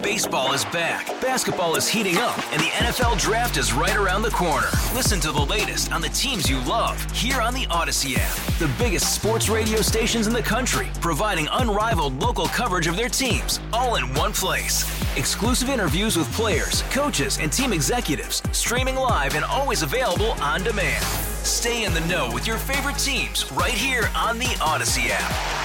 Baseball is back, basketball is heating up, and the NFL Draft is right around the corner. Listen to the latest on the teams you love here on the Odyssey app. The biggest sports radio stations in the country, providing unrivaled local coverage of their teams, all in one place. Exclusive interviews with players, coaches, and team executives, streaming live and always available on demand. Stay in the know with your favorite teams right here on the Odyssey app.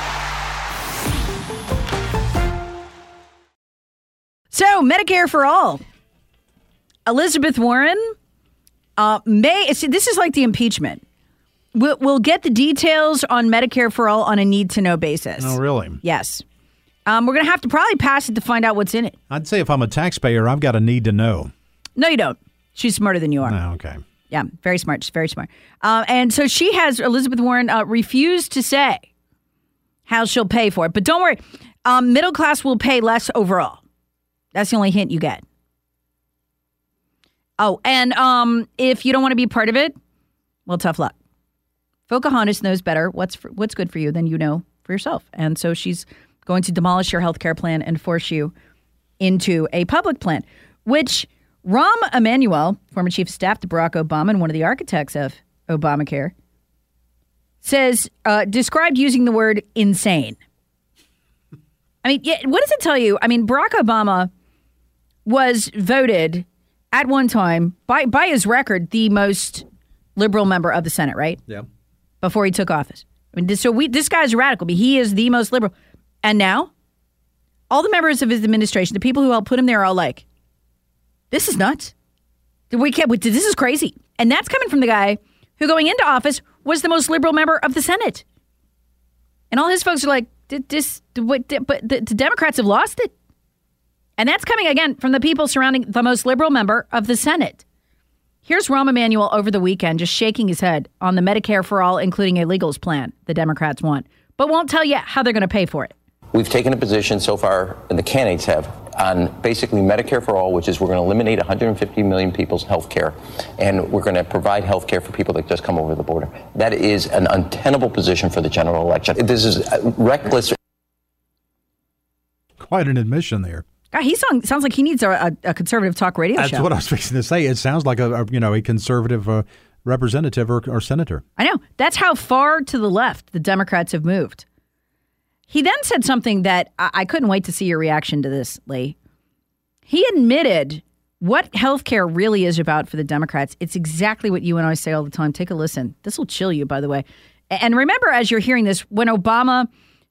So, Medicare for all. Elizabeth Warren this is like the impeachment. We'll get the details on Medicare for all on a need-to-know basis. Oh, really? Yes. We're going to have to probably pass it to find out what's in it. I'd say if I'm a taxpayer, I've got a need to know. No, you don't. She's smarter than you are. Oh, okay. Yeah, very smart. She's very smart. And so Elizabeth Warren, refused to say how she'll pay for it. But don't worry, middle class will pay less overall. That's the only hint you get. Oh, and if you don't want to be part of it, well, tough luck. Pocahontas knows better what's good for you than you know for yourself. And so she's going to demolish your health care plan and force you into a public plan, which Rahm Emanuel, former chief of staff to Barack Obama and one of the architects of Obamacare, says, described using the word insane. I mean, what does it tell you? I mean, Barack Obama was voted at one time, by his record, the most liberal member of the Senate, right? Yeah. Before he took office. I mean, this guy's radical, but he is the most liberal. And now, all the members of his administration, the people who helped put him there, are all like, this is nuts. This is crazy. And that's coming from the guy who, going into office, was the most liberal member of the Senate. And all his folks are like, but the Democrats have lost it. And that's coming, again, from the people surrounding the most liberal member of the Senate. Here's Rahm Emanuel over the weekend just shaking his head on the Medicare for all, including a illegals plan the Democrats want, but won't tell you how they're going to pay for it. We've taken a position so far, and the candidates have, on basically Medicare for all, which is we're going to eliminate 150 million people's health care, and we're going to provide health care for people that just come over the border. That is an untenable position for the general election. This is reckless. Quite an admission there. God, he sounds like he needs a conservative talk radio show. That's what I was fixing to say. It sounds like a conservative representative or senator. I know. That's how far to the left the Democrats have moved. He then said something that I couldn't wait to see your reaction to this, Lee. He admitted what healthcare really is about for the Democrats. It's exactly what you and I say all the time. Take a listen. This will chill you, by the way. And remember, as you're hearing this, when Obama,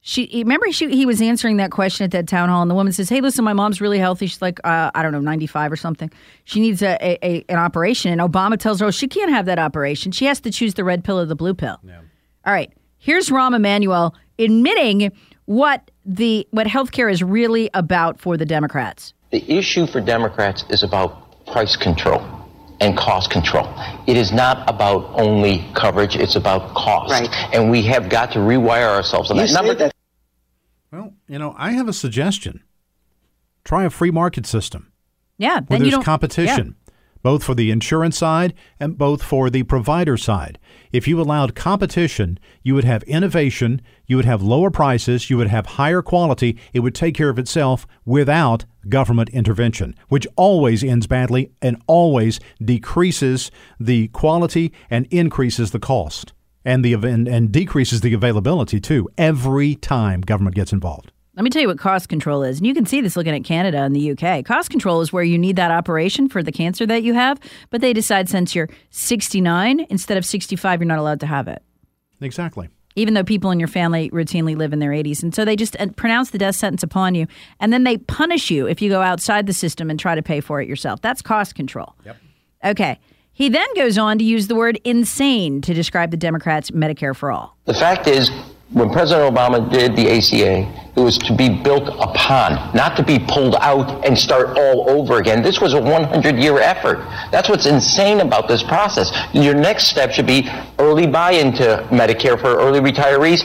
he was answering that question at that town hall, and the woman says, hey, listen, my mom's really healthy. She's like, 95 or something. She needs an operation. And Obama tells her, she can't have that operation. She has to choose the red pill or the blue pill. Yeah. All right. Here's Rahm Emanuel admitting what healthcare is really about for the Democrats. The issue for Democrats is about price control and cost control. It is not about only coverage, it's about cost. Right. And we have got to rewire ourselves on that number. Well, I have a suggestion. Try a free market system. Yeah. Where there's competition. Yeah. Both for the insurance side and both for the provider side. If you allowed competition, you would have innovation, you would have lower prices, you would have higher quality. It would take care of itself without government intervention, which always ends badly and always decreases the quality and increases the cost and decreases the availability, too, every time government gets involved. Let me tell you what cost control is. And you can see this looking at Canada and the UK. Cost control is where you need that operation for the cancer that you have, but they decide since you're 69, instead of 65, you're not allowed to have it. Exactly. Even though people in your family routinely live in their 80s. And so they just pronounce the death sentence upon you, and then they punish you if you go outside the system and try to pay for it yourself. That's cost control. Yep. Okay. He then goes on to use the word insane to describe the Democrats' Medicare for all. The fact is, when President Obama did the ACA, it was to be built upon, not to be pulled out and start all over again. This was a 100-year effort. That's what's insane about this process. Your next step should be early buy-in to Medicare for early retirees.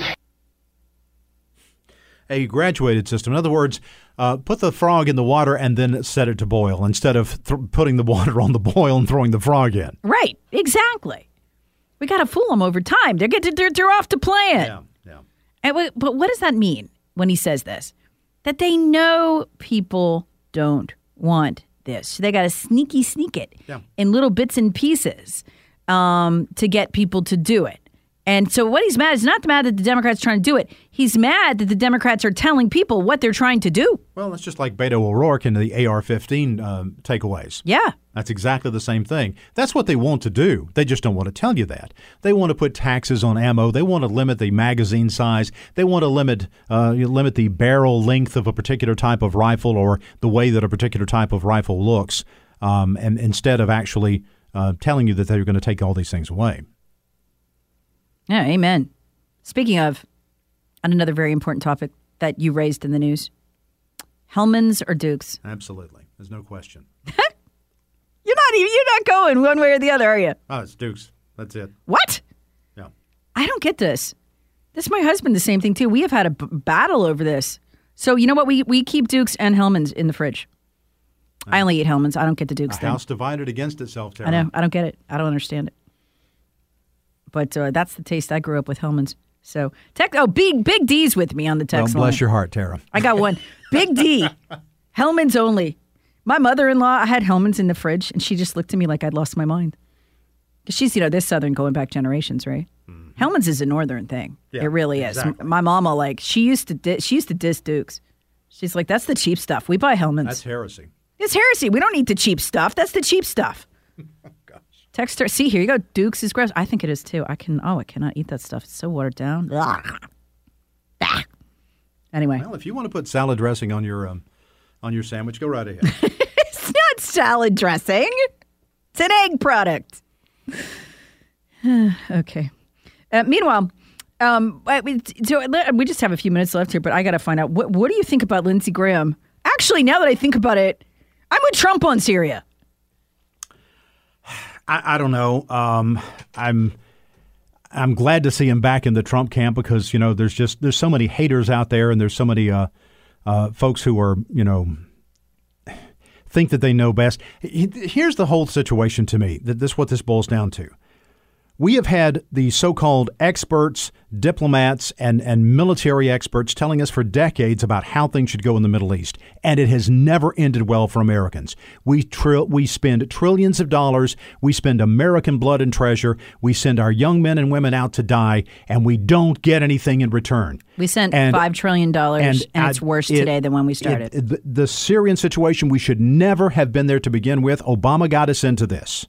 A graduated system. In other words, put the frog in the water and then set it to boil instead of putting the water on the boil and throwing the frog in. Right. Exactly. We got to fool them over time. They're off to plan. Yeah. But what does that mean when he says this? That they know people don't want this. So they got to sneak it in little bits and pieces to get people to do it. And so what he's mad is not mad that the Democrats are trying to do it. He's mad that the Democrats are telling people what they're trying to do. Well, it's just like Beto O'Rourke and the AR-15 takeaways. Yeah. That's exactly the same thing. That's what they want to do. They just don't want to tell you that. They want to put taxes on ammo. They want to limit the magazine size. They want to limit the barrel length of a particular type of rifle or the way that a particular type of rifle looks, and instead of actually telling you that they're going to take all these things away. Yeah, amen. Speaking of, on another very important topic that you raised in the news, Hellmann's or Dukes? Absolutely. There's no question. You're not going one way or the other, are you? Oh, it's Dukes. That's it. What? Yeah. I don't get this. This is my husband, the same thing, too. We have had a battle over this. So, you know what? We keep Dukes and Hellmann's in the fridge. I only eat Hellmann's. I don't get the Dukes thing. A house divided against itself, Tara. I know. I don't get it. I don't understand it. But that's the taste I grew up with, Hellmann's. So, Big D's with me on the text line. Bless your heart, Tara. I got one. Big D. Hellmann's only. My mother-in-law, I had Hellmann's in the fridge, and she just looked at me like I'd lost my mind. Because she's, this Southern going back generations, right? Mm-hmm. Hellmann's is a Northern thing. Yeah, it really exactly. is. My mama, she used to diss Dukes. She's like, that's the cheap stuff. We buy Hellmann's. That's heresy. It's heresy. We don't need the cheap stuff. That's the cheap stuff. Oh, gosh. Text her. See, here you go. Dukes is gross. I think it is, too. I cannot eat that stuff. It's so watered down. Anyway. Well, if you want to put salad dressing on your sandwich, go right ahead. It's not salad dressing. It's an egg product. Okay. Meanwhile, we just have a few minutes left here, but I got to find out, what do you think about Lindsey Graham? Actually, now that I think about it, I'm with Trump on Syria. I don't know. I'm glad to see him back in the Trump camp because, there's so many haters out there and there's so many folks who are, think that they know best. Here's the whole situation to me. What this boils down to. We have had the so-called experts, diplomats, and military experts telling us for decades about how things should go in the Middle East, and it has never ended well for Americans. We spend trillions of dollars. We spend American blood and treasure. We send our young men and women out to die, and we don't get anything in return. We sent $5 trillion, and it's worse today than when we started. The Syrian situation, we should never have been there to begin with. Obama got us into this.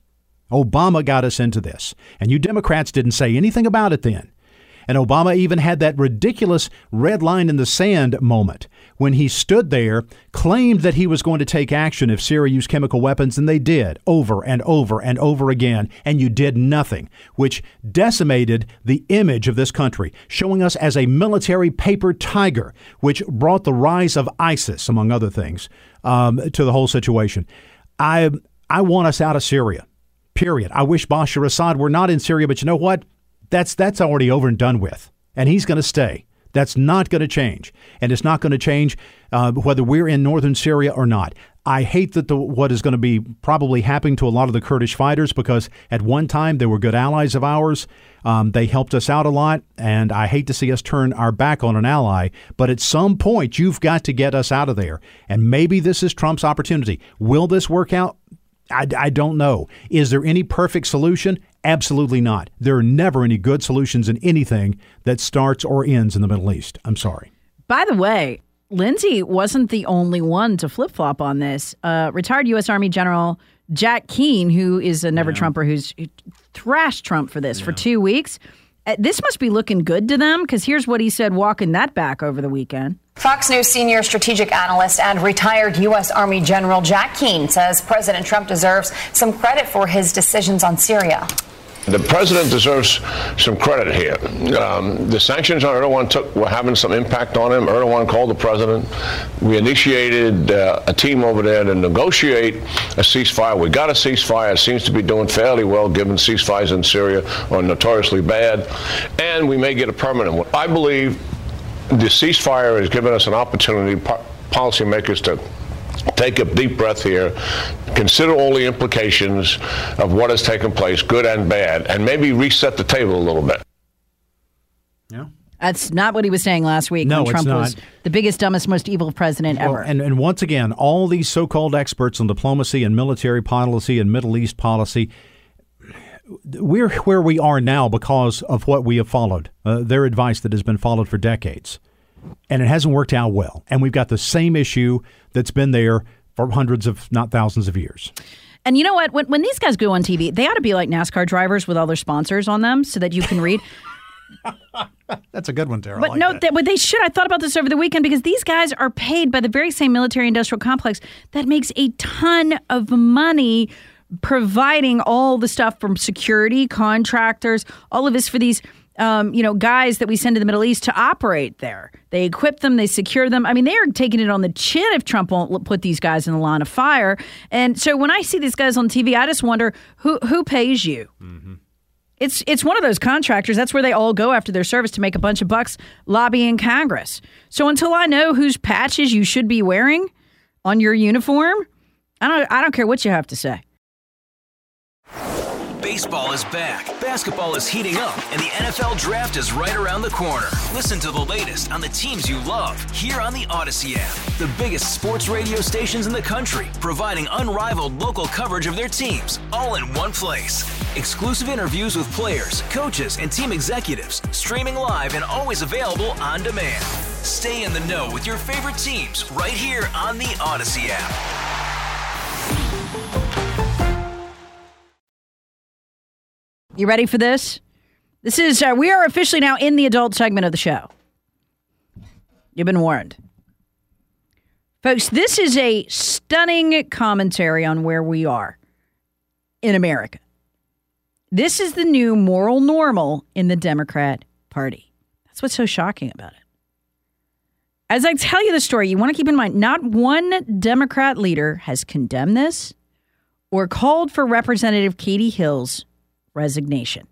And you Democrats didn't say anything about it then. And Obama even had that ridiculous red line in the sand moment when he stood there, claimed that he was going to take action if Syria used chemical weapons, and they did over and over and over again, and you did nothing, which decimated the image of this country, showing us as a military paper tiger, which brought the rise of ISIS, among other things, to the whole situation. I want us out of Syria. Period. I wish Bashar Assad were not in Syria, but you know what? That's already over and done with, and he's going to stay. That's not going to change, and it's not going to change whether we're in northern Syria or not. I hate that what is going to be probably happening to a lot of the Kurdish fighters because at one time they were good allies of ours. They helped us out a lot, and I hate to see us turn our back on an ally. But at some point, you've got to get us out of there, and maybe this is Trump's opportunity. Will this work out? I don't know. Is there any perfect solution? Absolutely not. There are never any good solutions in anything that starts or ends in the Middle East. I'm sorry. By the way, Lindsey wasn't the only one to flip-flop on this. Retired U.S. Army General Jack Keane, who is a never-Trumper, who's thrashed Trump for this for 2 weeks. This must be looking good to them, because here's what he said walking that back over the weekend. Fox News senior strategic analyst and retired U.S. Army General Jack Keane says President Trump deserves some credit for his decisions on Syria. The president deserves some credit here. The sanctions on Erdogan were having some impact on him. Erdogan called the president. We initiated a team over there to negotiate a ceasefire. We got a ceasefire. It seems to be doing fairly well, given ceasefires in Syria are notoriously bad. And we may get a permanent one. I believe the ceasefire has given us an opportunity, policymakers, to take a deep breath here, consider all the implications of what has taken place, good and bad, and maybe reset the table a little bit. Yeah. That's not what he was saying last week No, when Trump it's not. was the biggest, dumbest, most evil president ever. And once again, all these so-called experts on diplomacy and military policy and Middle East policy, we're where we are now because of what we have followed, their advice that has been followed for decades. And it hasn't worked out well. And we've got the same issue that's been there for hundreds of, not thousands of years. And you know what? When these guys go on TV, they ought to be like NASCAR drivers with all their sponsors on them so that you can read. That's a good one, Tara. But they should. I thought about this over the weekend because these guys are paid by the very same military-industrial complex that makes a ton of money providing all the stuff from security, contractors, all of this for these guys that we send to the Middle East to operate there. They equip them, they secure them. I mean, they are taking it on the chin if Trump won't put these guys in the line of fire. And so when I see these guys on TV, I just wonder who pays you. Mm-hmm. It's one of those contractors. That's where they all go after their service to make a bunch of bucks lobbying Congress. So until I know whose patches you should be wearing on your uniform, I don't care what you have to say. Baseball is back, basketball is heating up, and the NFL Draft is right around the corner. Listen to the latest on the teams you love here on the Odyssey app. The biggest sports radio stations in the country, providing unrivaled local coverage of their teams, all in one place. Exclusive interviews with players, coaches, and team executives, streaming live and always available on demand. Stay in the know with your favorite teams right here on the Odyssey app. You ready for this? This is, we are officially now in the adult segment of the show. You've been warned. Folks, this is a stunning commentary on where we are in America. This is the new moral normal in the Democrat Party. That's what's so shocking about it. As I tell you the story, you want to keep in mind, not one Democrat leader has condemned this or called for Representative Katie Hill's resignation.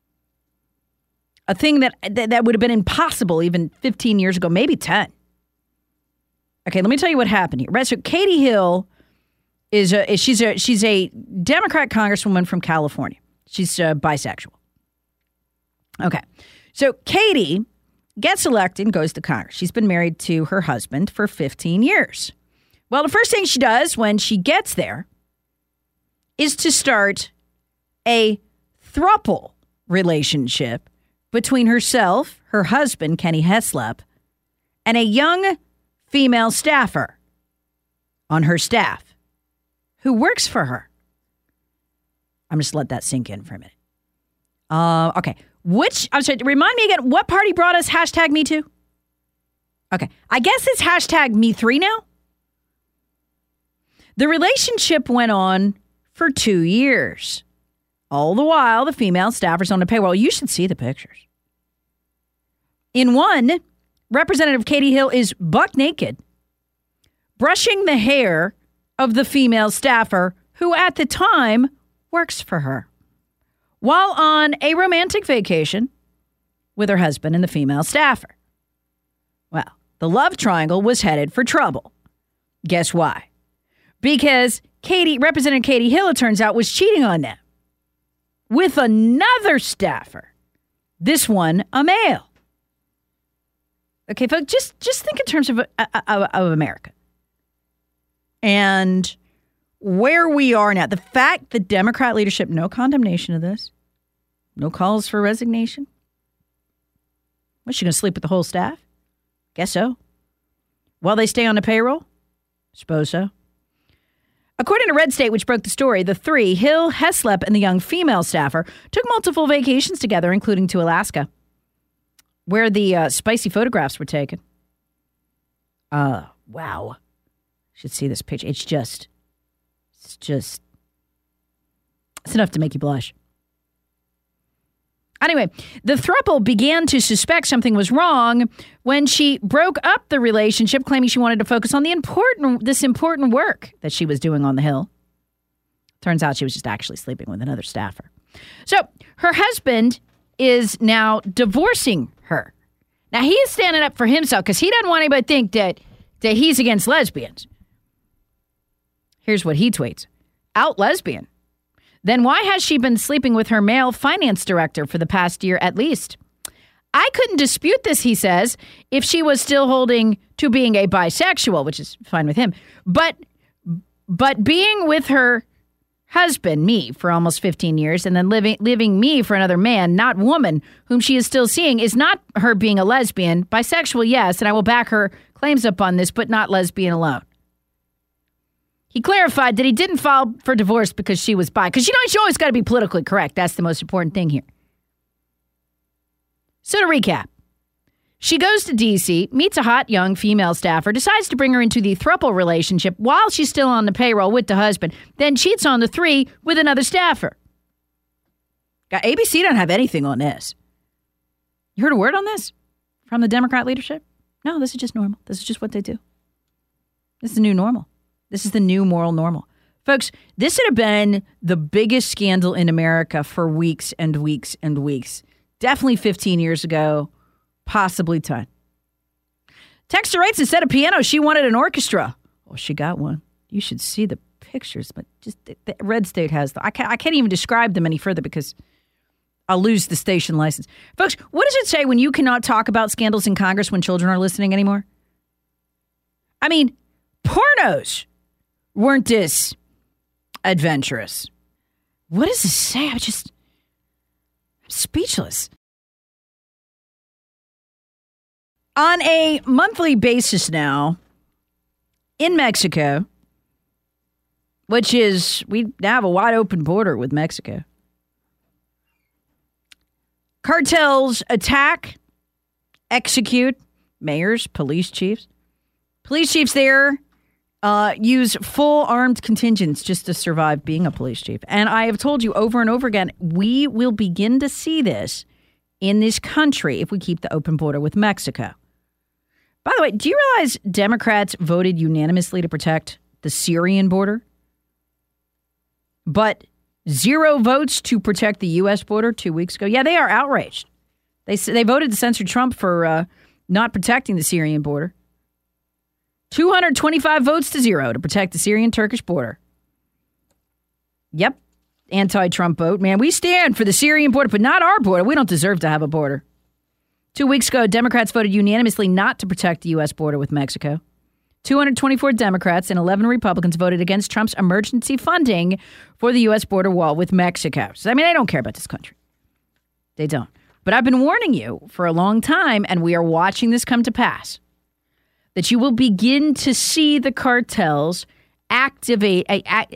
A thing that would have been impossible even 15 years ago, maybe 10. Okay, let me tell you what happened here. So Katie Hill she's a Democrat congresswoman from California. She's bisexual. Okay, so Katie gets elected and goes to Congress. She's been married to her husband for 15 years. Well, the first thing she does when she gets there is to start a throuple relationship between herself, her husband, Kenny Heslop, and a young female staffer on her staff who works for her. I'm just let that sink in for a minute. Okay. I'm sorry, remind me again, what party brought us #MeToo? Okay. I guess it's #Me3 now. The relationship went on for 2 years. All the while, the female staffers on the payroll. You should see the pictures. In one, Representative Katie Hill is buck naked, brushing the hair of the female staffer who at the time works for her, while on a romantic vacation with her husband and the female staffer. Well, the love triangle was headed for trouble. Guess why? Because Representative Katie Hill, it turns out, was cheating on them with another staffer. This one, a male. Okay, folks, just think in terms of America and where we are now. The fact that Democrat leadership, no condemnation of this, no calls for resignation. Was she going to sleep with the whole staff? Guess so. While they stay on the payroll? Suppose so. According to Red State, which broke the story, the three, Hill, Heslop, and the young female staffer, took multiple vacations together, including to Alaska, where the spicy photographs were taken. Wow. Should see this picture. It's enough to make you blush. Anyway, the throuple began to suspect something was wrong when she broke up the relationship, claiming she wanted to focus on this important work that she was doing on the Hill. Turns out she was just actually sleeping with another staffer. So her husband is now divorcing her. Now, he is standing up for himself because he doesn't want anybody to think that he's against lesbians. Here's what he tweets. Out lesbian. Then why has she been sleeping with her male finance director for the past year at least? I couldn't dispute this, he says, if she was still holding to being a bisexual, which is fine with him. But being with her husband, me, for almost 15 years, and then living me for another man, not woman, whom she is still seeing, is not her being a lesbian. Bisexual, yes, and I will back her claims up on this, but not lesbian alone. He clarified that he didn't file for divorce because she was bi. Because, you always got to be politically correct. That's the most important thing here. So to recap, she goes to D.C., meets a hot young female staffer, decides to bring her into the throuple relationship while she's still on the payroll with the husband, then cheats on the three with another staffer. ABC don't have anything on this. You heard a word on this from the Democrat leadership? No, this is just normal. This is just what they do. This is the new normal. This is the new moral normal. Folks, this would have been the biggest scandal in America for weeks and weeks and weeks. Definitely 15 years ago, possibly 10. Texter writes, instead of piano, she wanted an orchestra. Well, she got one. You should see the pictures, but just the Red State has them. I can't even describe them any further because I'll lose the station license. Folks, what does it say when you cannot talk about scandals in Congress when children are listening anymore? I mean, pornos weren't this adventurous. What does this say? I'm speechless. On a monthly basis now, in Mexico, which is, we now have a wide open border with Mexico, cartels attack, execute mayors, police chiefs. Police chiefs there use full armed contingents just to survive being a police chief. And I have told you over and over again, we will begin to see this in this country if we keep the open border with Mexico. By the way, do you realize Democrats voted unanimously to protect the Syrian border, but 0 votes to protect the U.S. border 2 weeks ago? Yeah, they are outraged. They voted to censor Trump for not protecting the Syrian border. 225 votes to 0 to protect the Syrian-Turkish border. Yep, anti-Trump vote. Man, we stand for the Syrian border, but not our border. We don't deserve to have a border. 2 weeks ago, Democrats voted unanimously not to protect the U.S. border with Mexico. 224 Democrats and 11 Republicans voted against Trump's emergency funding for the U.S. border wall with Mexico. So, I mean, they don't care about this country. They don't. But I've been warning you for a long time, and we are watching this come to pass, that you will begin to see the cartels actively,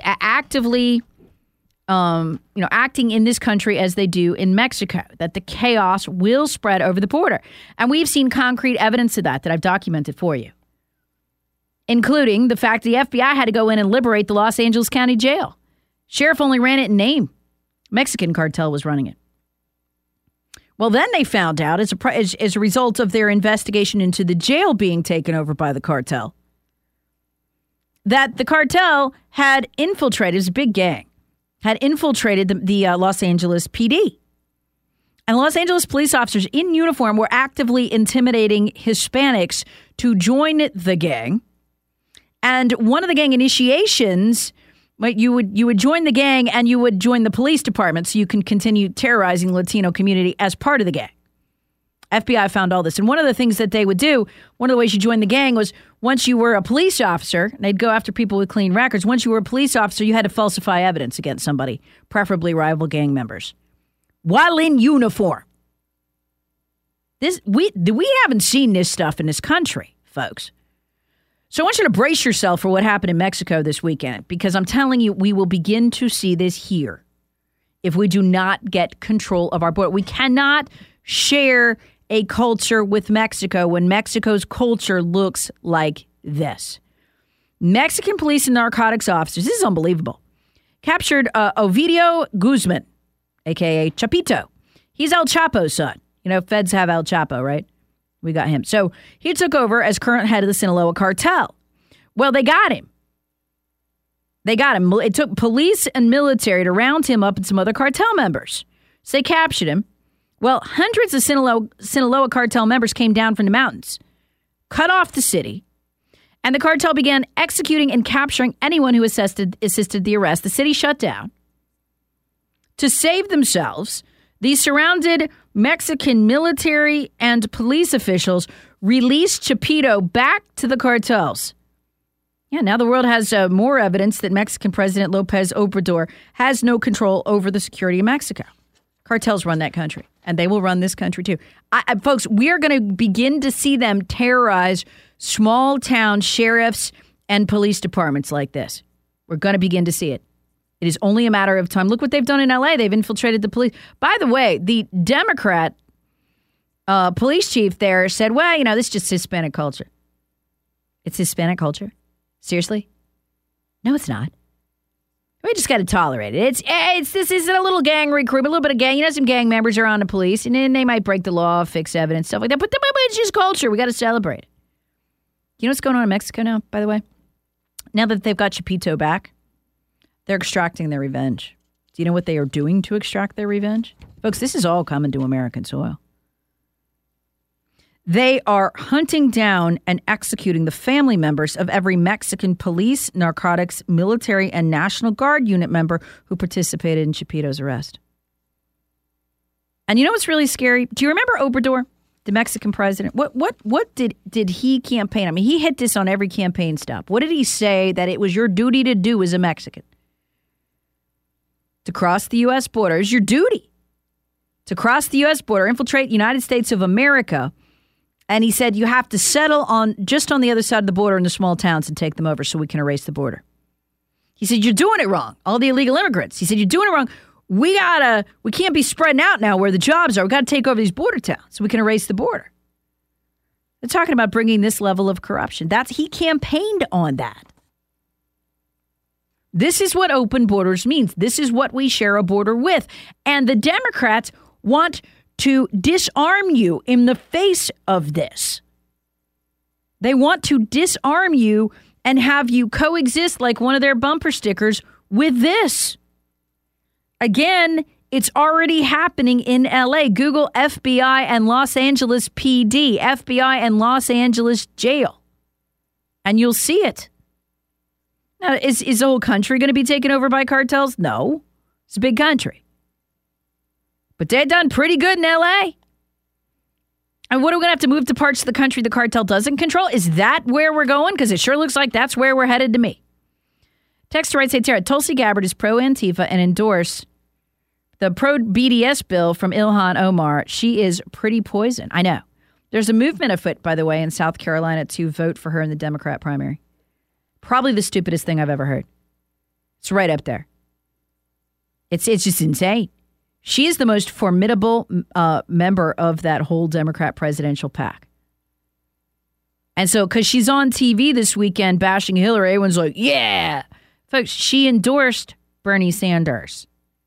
acting in this country as they do in Mexico, that the chaos will spread over the border. And we've seen concrete evidence of that I've documented for you, including the fact the FBI had to go in and liberate the Los Angeles County Jail. Sheriff only ran it in name. Mexican cartel was running it. Well, then they found out, as a result of their investigation into the jail being taken over by the cartel, that the cartel had infiltrated, it was a big gang, had infiltrated the Los Angeles PD. And Los Angeles police officers in uniform were actively intimidating Hispanics to join the gang. And one of the gang initiations, you would join the gang and you would join the police department so you can continue terrorizing the Latino community as part of the gang. FBI found all this. And one of the things that they would do, one of the ways you joined the gang was once you were a police officer, and they'd go after people with clean records. Once you were a police officer, you had to falsify evidence against somebody, preferably rival gang members, while in uniform. We haven't seen this stuff in this country, folks. So I want you to brace yourself for what happened in Mexico this weekend, because I'm telling you, we will begin to see this here if we do not get control of our border. We cannot share a culture with Mexico when Mexico's culture looks like this. Mexican police and narcotics officers, this is unbelievable, captured Ovidio Guzman, a.k.a. Chapito. He's El Chapo's son. You know, feds have El Chapo, right? We got him. So he took over as current head of the Sinaloa cartel. Well, they got him. It took police and military to round him up and some other cartel members. So they captured him. Well, hundreds of Sinaloa cartel members came down from the mountains, cut off the city, and the cartel began executing and capturing anyone who assisted the arrest. The city shut down. To save themselves, The surrounded Mexican military and police officials released Chapito back to the cartels. Yeah, now the world has more evidence that Mexican President Lopez Obrador has no control over the security of Mexico. Cartels run that country, and they will run this country too. Folks, we are going to begin to see them terrorize small town sheriffs and police departments like this. We're going to begin to see it. It is only a matter of time. Look what they've done in L.A. They've infiltrated the police. By the way, the Democrat police chief there said, well, you know, this is just Hispanic culture. It's Hispanic culture? Seriously? No, it's not. We just got to tolerate it. This is a little gang recruitment, a little bit of gang. You know, some gang members are on the police, and then they might break the law, fix evidence, stuff like that. But it's just culture. We got to celebrate it. You know what's going on in Mexico now, by the way? Now that they've got Chapito back, they're extracting their revenge. Do you know what they are doing to extract their revenge? Folks, this is all coming to American soil. They are hunting down and executing the family members of every Mexican police, narcotics, military, and National Guard unit member who participated in Chapito's arrest. And you know what's really scary? Do you remember Obrador, the Mexican president? What did he campaign? I mean, he hit this on every campaign stop. What did he say that it was your duty to do as a Mexican? To cross the U.S. border is your duty. To cross the U.S. border, infiltrate United States of America. And he said you have to settle on just on the other side of the border in the small towns and take them over so we can erase the border. He said, you're doing it wrong. All the illegal immigrants. He said, you're doing it wrong. We can't be spreading out now where the jobs are. We got to take over these border towns so we can erase the border. They're talking about bringing this level of corruption. He campaigned on that. This is what open borders means. This is what we share a border with. And the Democrats want to disarm you in the face of this. They want to disarm you and have you coexist like one of their bumper stickers with this. Again, it's already happening in LA. Google FBI and Los Angeles PD, FBI and Los Angeles jail, and you'll see it. Now, is the whole country going to be taken over by cartels? No. It's a big country. But they've done pretty good in L.A. And what are we going to have to move to parts of the country the cartel doesn't control? Is that where we're going? Because it sure looks like that's where we're headed to me. Texter writes, hey, Tara, Tulsi Gabbard is pro-Antifa and endorse the pro-BDS bill from Ilhan Omar. She is pretty poison. I know. There's a movement afoot, by the way, in South Carolina to vote for her in the Democrat primary. Probably the stupidest thing I've ever heard. It's right up there. It's just insane. She is the most formidable member of that whole Democrat presidential pack. And so, because she's on TV this weekend bashing Hillary, everyone's like, yeah. Folks, she endorsed Bernie Sanders.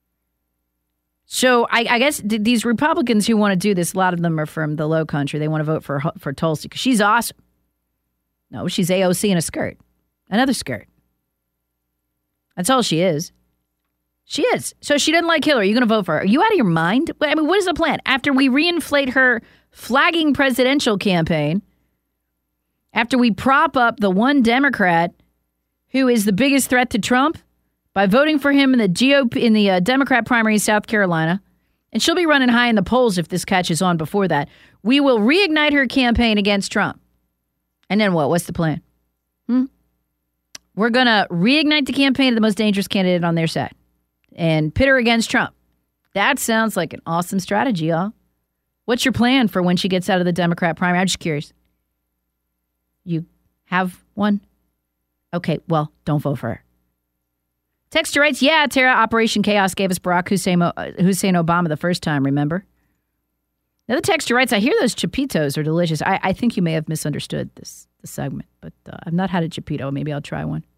So I guess these Republicans who want to do this, a lot of them are from the Low Country. They want to vote for Tulsi because she's awesome. No, she's AOC in a skirt. Another skirt. That's all she is. She is. So she doesn't like Hillary. You're going to vote for her. Are you out of your mind? I mean, what is the plan? After we reinflate her flagging presidential campaign, after we prop up the one Democrat who is the biggest threat to Trump by voting for him in the GOP, in the Democrat primary in South Carolina, and she'll be running high in the polls if this catches on before that, we will reignite her campaign against Trump. And then what? What's the plan? We're going to reignite the campaign of the most dangerous candidate on their side and pit her against Trump. That sounds like an awesome strategy, y'all. What's your plan for when she gets out of the Democrat primary? I'm just curious. You have one? Okay, well, don't vote for her. Texter writes, yeah, Tara, Operation Chaos gave us Barack Hussein Obama the first time, remember? Another texter writes, I hear those Chapitos are delicious. I think you may have misunderstood this segment, but I've not had a Chapito. Maybe I'll try one.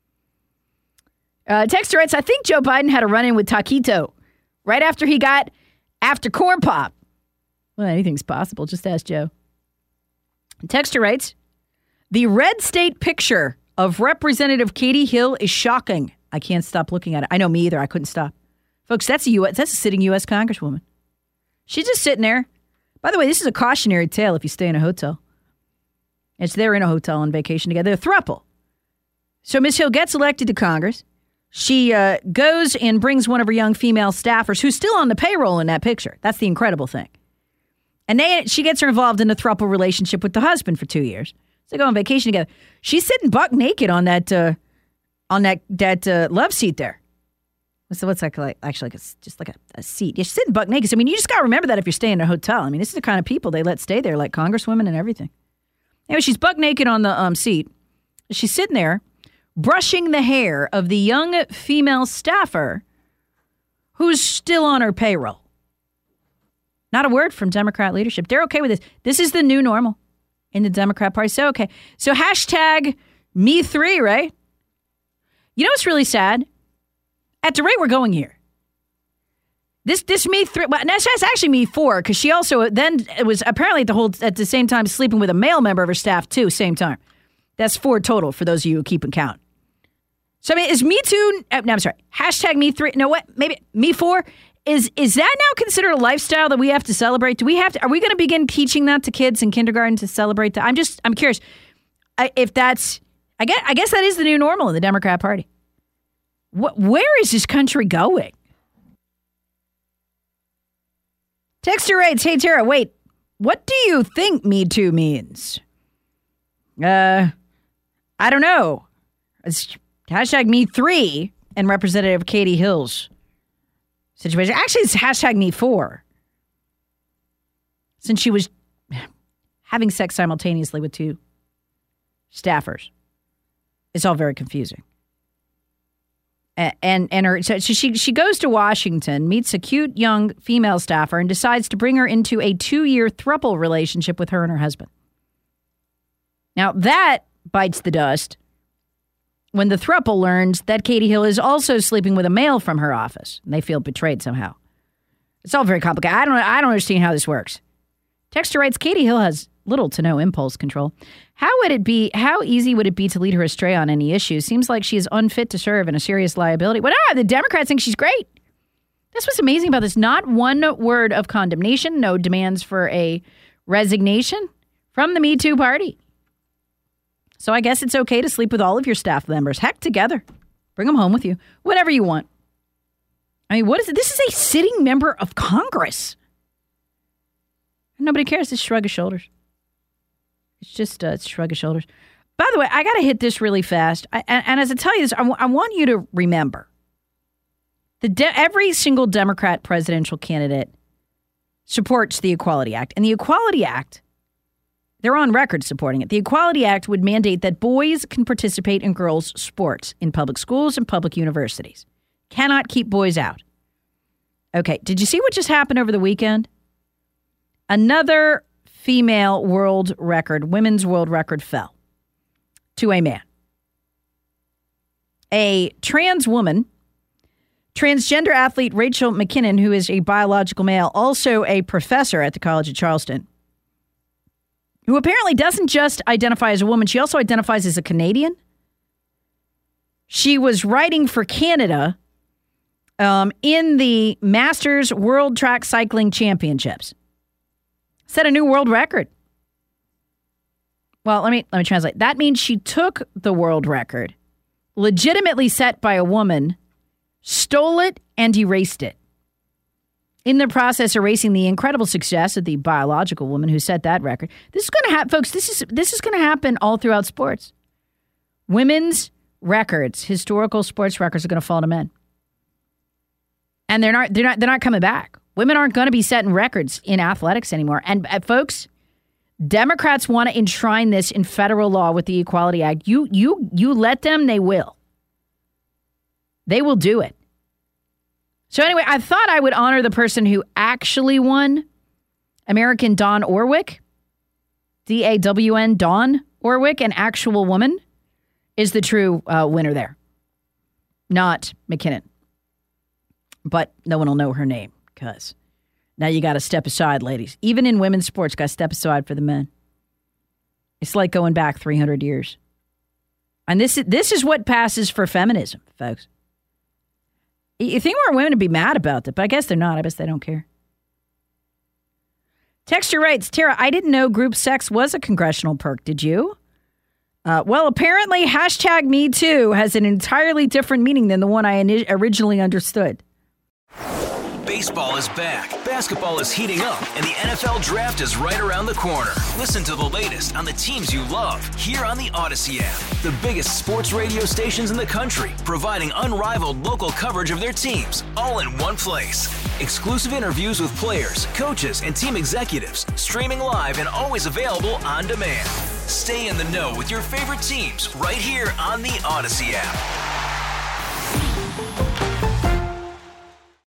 Texter writes, I think Joe Biden had a run-in with Taquito right after he got after Corn Pop. Well, anything's possible. Just ask Joe. Texter writes, the red state picture of Representative Katie Hill is shocking. I can't stop looking at it. I know, me either. I couldn't stop. Folks, that's a sitting U.S. Congresswoman. She's just sitting there. By the way, this is a cautionary tale if you stay in a hotel. They're in a hotel on vacation together. They're a throuple. So Ms. Hill gets elected to Congress. She goes and brings one of her young female staffers who's still on the payroll in that picture. That's the incredible thing. And she gets her involved in a throuple relationship with the husband for 2 years. So they go on vacation together. She's sitting buck naked on that love seat there. So what's that like? Actually, it's just like a seat. You're sitting buck naked. So, I mean, you just got to remember that if you're staying in a hotel. I mean, this is the kind of people they let stay there, like congresswomen and everything. Anyway, she's buck naked on the seat. She's sitting there brushing the hair of the young female staffer who's still on her payroll. Not a word from Democrat leadership. They're okay with this. This is the new normal in the Democrat Party. So, okay. So, hashtag me3, right? You know what's really sad? At the rate we're going here, this me3, well, that's actually me4, because she also then was apparently at the same time sleeping with a male member of her staff too, same time. That's 4 total for those of you who keep count. So I mean, is me2? No, I'm sorry. Hashtag me3. No, what? Maybe me4. Is that now considered a lifestyle that we have to celebrate? Are we going to begin teaching that to kids in kindergarten to celebrate that? I'm curious if that's. I guess that is the new normal in the Democrat Party. Where is this country going? Texter writes, "Hey Tara, wait, what do you think Me Too means?" I don't know. It's hashtag Me3 and Representative Katie Hill's situation. Actually, it's hashtag Me4. Since she was having sex simultaneously with 2 staffers. It's all very confusing. So she goes to Washington, meets a cute young female staffer, and decides to bring her into a 2-year throuple relationship with her and her husband. Now that bites the dust when the throuple learns that Katie Hill is also sleeping with a male from her office, and they feel betrayed somehow. It's all very complicated. I don't understand how this works. Texter writes, Katie Hill has little to no impulse control. How easy would it be to lead her astray on any issue? Seems like she is unfit to serve and a serious liability. Well, the Democrats think she's great. That's what's amazing about this. Not one word of condemnation, no demands for a resignation from the Me Too party. So I guess it's okay to sleep with all of your staff members. Heck, together. Bring them home with you. Whatever you want. I mean, what is it? This is a sitting member of Congress. Nobody cares. Just shrug his shoulders. It's just shrug his shoulders. By the way, I got to hit this really fast. And as I tell you this, I want you to remember every single Democrat presidential candidate supports the Equality Act. And the Equality Act, they're on record supporting it. The Equality Act would mandate that boys can participate in girls' sports in public schools and public universities. Cannot keep boys out. Okay, did you see what just happened over the weekend? Another female world record, women's world record, fell to a man. A trans woman, transgender athlete Rachel McKinnon, who is a biological male, also a professor at the College of Charleston, who apparently doesn't just identify as a woman, she also identifies as a Canadian. She was riding for Canada in the Masters World Track Cycling Championships. Set a new world record. Well, let me translate. That means she took the world record, legitimately set by a woman, stole it, and erased it. In the process, erasing the incredible success of the biological woman who set that record. This is going to happen, folks. This is going to happen all throughout sports. Women's records, historical sports records, are going to fall to men, and they're not coming back. Women aren't going to be setting records in athletics anymore. And folks, Democrats want to enshrine this in federal law with the Equality Act. You let them, they will. They will do it. So anyway, I thought I would honor the person who actually won, American Dawn Orwick, D-A-W-N, Dawn Orwick, an actual woman, is the true winner there, not McKinnon. But no one will know her name. Because now you got to step aside, ladies. Even in women's sports, got to step aside for the men. It's like going back 300 years. And this is what passes for feminism, folks. You think more women would be mad about that, but I guess they're not. I guess they don't care. Texture writes, Tara, I didn't know group sex was a congressional perk. Did you? Well, apparently, #MeToo has an entirely different meaning than the one I originally understood. Baseball is back, basketball is heating up, and the NFL Draft is right around the corner. Listen to the latest on the teams you love here on the Odyssey app. The biggest sports radio stations in the country, providing unrivaled local coverage of their teams, all in one place. Exclusive interviews with players, coaches, and team executives, streaming live and always available on demand. Stay in the know with your favorite teams right here on the Odyssey app.